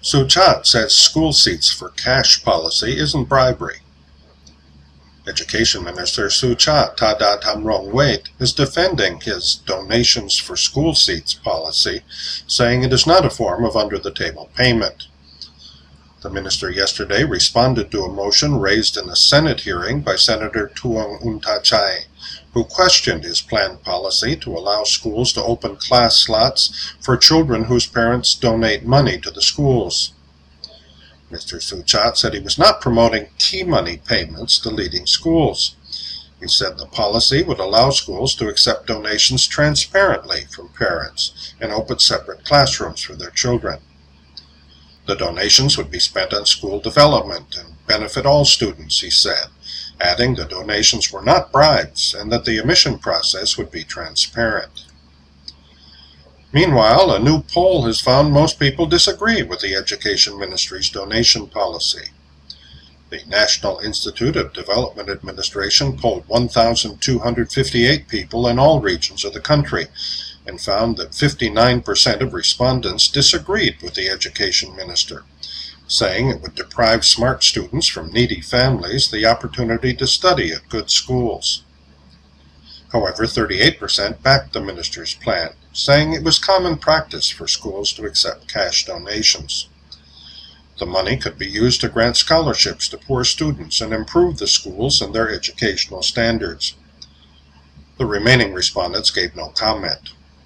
Suchat says school seats for cash policy isn't bribery. Education Minister Suchat Tada Thamrongwait is defending his donations for school seats policy, saying it is not a form of under-the-table payment. The minister yesterday responded to a motion raised in a Senate hearing by Senator Tuong Untachai, who questioned his planned policy to allow schools to open class slots for children whose parents donate money to the schools. Mr. Suchat said he was not promoting T-money payments to leading schools. He said the policy would allow schools to accept donations transparently from parents and open separate classrooms for their children. The donations would be spent on school development and benefit all students, he said, adding the donations were not bribes and that the admission process would be transparent. Meanwhile, a new poll has found most people disagree with the Education Ministry's donation policy. The National Institute of Development Administration polled 1,258 people in all regions of the country and found that 59% of respondents disagreed with the Education Minister, saying it would deprive smart students from needy families the opportunity to study at good schools. However, 38% backed the minister's plan, saying it was common practice for schools to accept cash donations. The money could be used to grant scholarships to poor students and improve the schools and their educational standards. The remaining respondents gave no comment.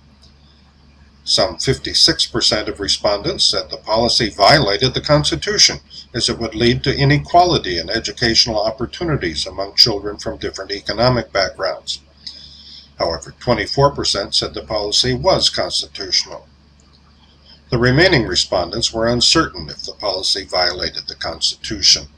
Some 56% of respondents said the policy violated the Constitution, as it would lead to inequality in educational opportunities among children from different economic backgrounds. However, 24% said the policy was constitutional. The remaining respondents were uncertain if the policy violated the Constitution.